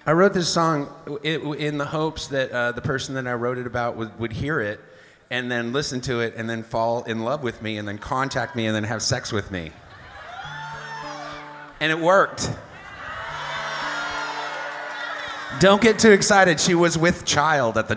I wrote this song in the hopes that the person that I wrote it about would hear it and then listen to it and then fall in love with me and then contact me and then have sex with me. And it worked. Don't get too excited. She was with child at the